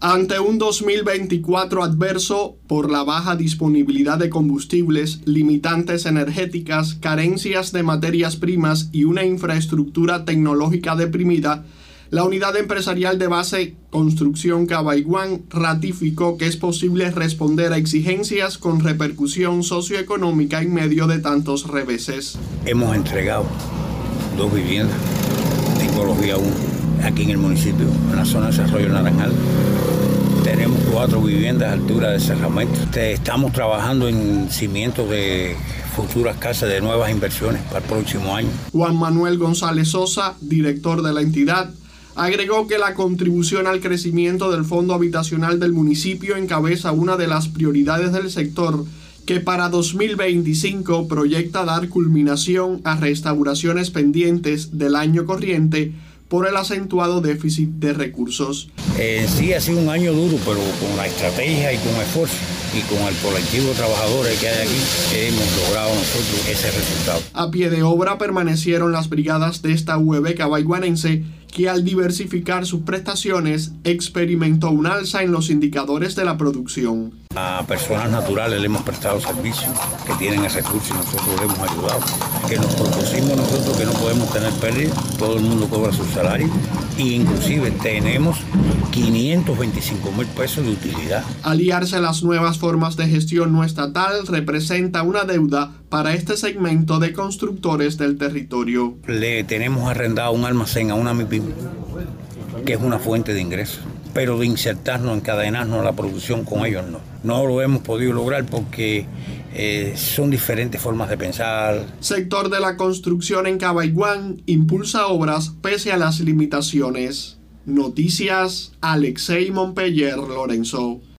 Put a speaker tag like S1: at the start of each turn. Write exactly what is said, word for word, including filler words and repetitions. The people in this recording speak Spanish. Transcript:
S1: Ante un dos mil veinticuatro adverso por la baja disponibilidad de combustibles, limitantes energéticas, carencias de materias primas y una infraestructura tecnológica deprimida, la unidad empresarial de base Construcción Cabaiguán ratificó que es posible responder a exigencias con repercusión socioeconómica en medio de tantos reveses.
S2: Hemos entregado dos viviendas de tipología uno aquí en el municipio, en la zona de Desarrollo Naranjal. Tenemos cuatro viviendas a altura de cerramiento. Estamos trabajando en cimientos de futuras casas de nuevas inversiones para el próximo año.
S1: Juan Manuel González Sosa, director de la entidad, agregó que la contribución al crecimiento del fondo habitacional del municipio encabeza una de las prioridades del sector, que para dos mil veinticinco proyecta dar culminación a restauraciones pendientes del año corriente por el acentuado déficit de recursos.
S2: Eh, sí ha sido un año duro, pero con la estrategia y con esfuerzo y con el colectivo de trabajadores que hay aquí, hemos logrado nosotros ese resultado.
S1: A pie de obra permanecieron las brigadas de esta U E B cabaiguanense, que al diversificar sus prestaciones experimentó un alza en los indicadores de la producción.
S2: A personas naturales le hemos prestado servicios que tienen el recurso y nosotros le hemos ayudado. Que nos propusimos nosotros que no podemos tener pérdida, todo el mundo cobra su salario e inclusive tenemos quinientos veinticinco mil pesos de utilidad.
S1: Aliarse a las nuevas formas de gestión no estatal representa una deuda para este segmento de constructores del territorio.
S2: Le tenemos arrendado un almacén a una MIPIM, que es una fuente de ingresos, pero de insertarnos, encadenarnos a la producción con ellos no. No lo hemos podido lograr porque eh, son diferentes formas de pensar.
S1: Sector de la construcción en Cabaiguán impulsa obras pese a las limitaciones. Noticias, Alexei Montpeller Lorenzo.